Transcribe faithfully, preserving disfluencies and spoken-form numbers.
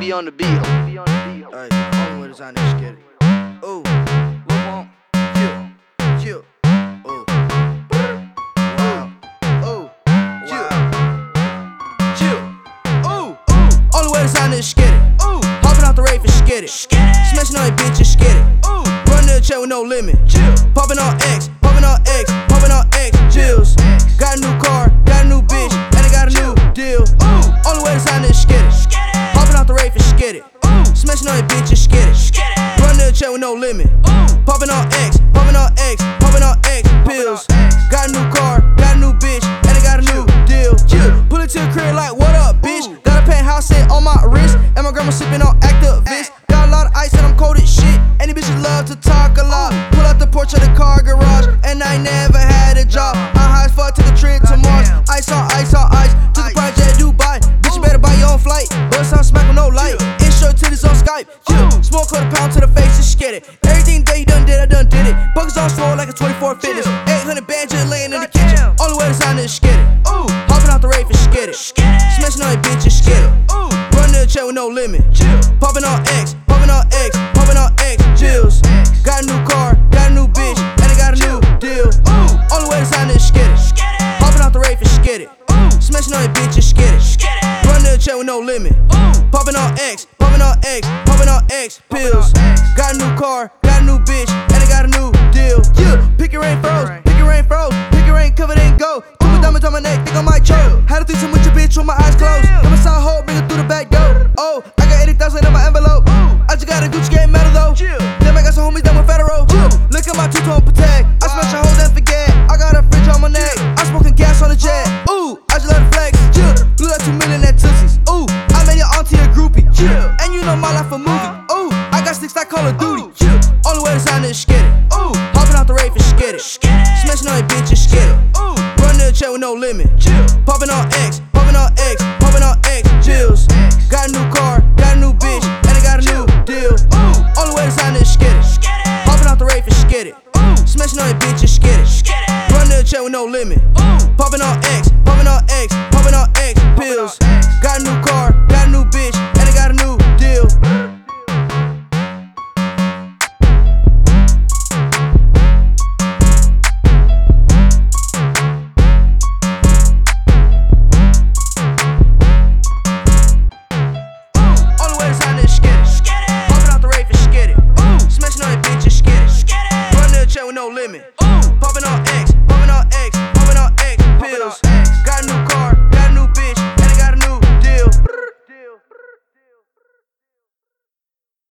be on the beat. Alright, only way to sign this shit. Ooh, Lil Wamp, chill, chill. Ooh, wow, ooh, chill, chill. Ooh, ooh. Only way to sign this shit. Ooh, hopping out the rave and skid it. Smashing on that bitch and skid it. Ooh, run to the chair with no limit. Chill, popping on X, popping on X, popping on X. Chills. Got a new car, got a new bitch, and I got a new deal. Ooh, only way to sign this skid it. Hopping out the rave and skid it. Smashing on that bitch and skid it. Run to the chair with no limit. Popping on X, popping on X, popping on X pills. Got a new car, got a new bitch, and I got a new deal. Pull it to the crib like, what up, bitch? Got a penthouse set on my wrist, and my grandma sipping on Actavis. Got a lot of ice and I'm cold as shit, and these bitches love to talk a lot. Pull out the porch of the car garage, and I never had a job. I high as fuck, took a trip to Mars. Ice on ice on ice, took a project Dubai. Bitch, you better buy your own flight. Bust out smack with no light. Intro titties on Skype. Yeah. Smoke quarter pound to the face and skid it. Everything that you done did, I done did it. Buckets on swole like a twenty-four fitness. eight hundred bands just laying in the kitchen. Only way to sign this skid it. Ooh, hopping out the rave and skid it. Smashing on that bitch and skid it. Ooh, run to the chair with no limit. Popping on X, popping on X, popping on X. Chills. Got a new car, got a new bitch, and I got a new deal. Ooh, only way to sign this skid it. Hopping out the rave and skid it. Smashing on that bitch and skid it. Run to the chair with no limit. Popping on X, popping on X, popping on X pills. Got a new car, got a new bitch, and I got a new deal. Yeah, pick your rain froze, pick your rain froze, pick your rain covered in gold. Two diamonds on my neck, think I might choke. Had a threesome with your bitch with my eyes closed. Got my side hoe, bring it through the back door. Oh, I got eighty thousand in my envelope. I just got a Gucci game medal though. Then I got some homies that went federal. Look at my two-tone Patek. I smash a hoe then forget. I got a fridge on my neck. I smoking gas on the jet. Ooh, I just let it flex. Blew that two million at Tootsies. Ooh, I made your auntie a groupie. And you know my life a movie. Ooh, I got sticks like Call of Duty. Only way to sign this skid it. Ooh, hopping out the rave and skid it. Smashing on that bitch and skid it. Ooh, run to the chair with no limit. Popping on X, popping on X, popping on X. Chills. Got a new car, got a new bitch, and I got a new deal. Ooh, only way to sign this skid it. Hopping out the rave and skid it. Smashing on that bitch and skid it. Run to the chair with no limit. Popping on X.